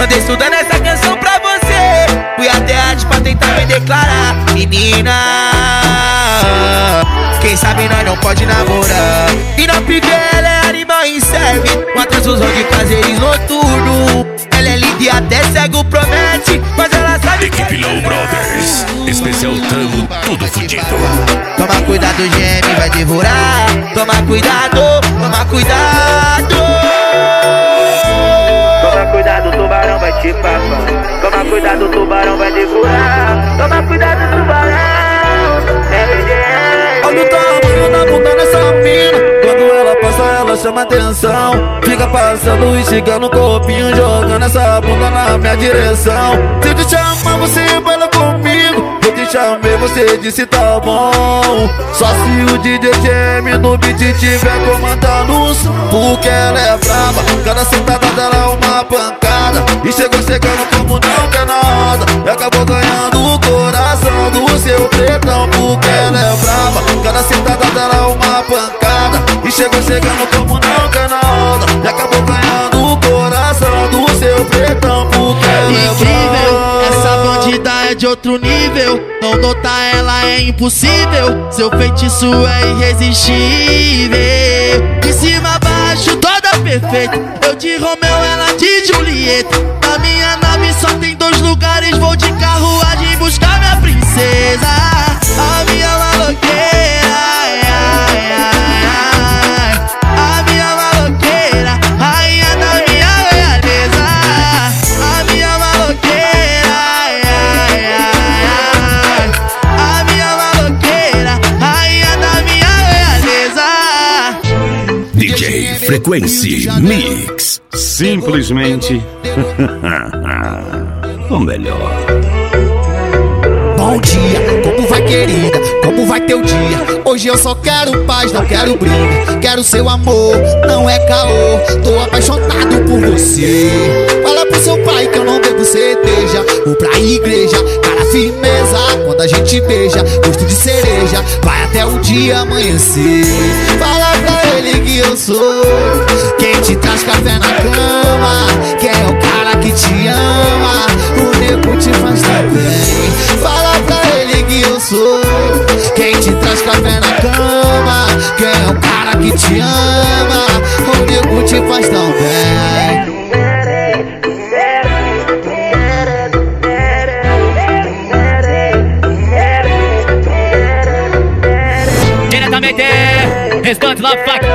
Andei estudando essa canção pra você. Fui até antes pra tentar me declarar. Menina, quem sabe nós não pode namorar. E não porque ela é animal e serve uma transfusão de prazeres noturno. Ela é linda e até cego promete, mas ela sabe. Equipe Low Brothers, especial Tamo, tudo fudido. Toma cuidado, geme, vai devorar. Toma cuidado, toma cuidado. Toma cuidado, o tubarão vai te papar. Toma cuidado, o tubarão vai devorar. Toma cuidado, tubarão. Olha o tamanho da bunda nessa mina. Quando ela passa, ela chama atenção. Fica passando e chegando no corpinho, jogando essa bunda na minha direção. Se eu te chamar, você baila comigo. Eu te chamei, você disse tá bom. Só se o DJ Jam no beat tiver comandando o som. Porque ela é brava, cada sentada dela é uma pancada. E chegou chegando como não quer nada. E acabou ganhando o coração do seu pretão. Porque ela é brava, cada sentada dela é uma pancada. E chegou chegando como não quer nada. E acabou ganhando o coração do seu pretão. Porque ela é brava. Essa bandida é de outro nível. Não notar ela é impossível. Seu feitiço é irresistível. De cima a baixo toda perfeita. Eu de Romeu, ela de Julieta. Na minha nave só tem 2 lugares. Vou de carruagem buscar minha princesa. A minha maloqueira, ai, ai, ai, ai. A minha maloqueira, rainha da minha realeza. A minha maloqueira, ai, ai, ai, ai. A minha maloqueira, rainha da minha realeza. DJ Frequency Mix. Simplesmente o melhor. Bom dia, como vai, querida? Como vai teu dia? Hoje eu só quero paz, não quero briga. Quero seu amor, não é caô. Tô apaixonado por você. Fala pro seu pai que eu não bebo cerveja. Vou pra igreja, cara firmeza. Quando a gente beija, gosto de cereja. Vai até o dia amanhecer. Fala pra ele que eu sou quem te traz café na cama. Que é o cara que te ama. O nego te faz também. Fala pra ele que eu sou quem te traz café na cama. Quem é o cara que te ama. O nego te faz tão bem. Diretamente, restante lá, faca.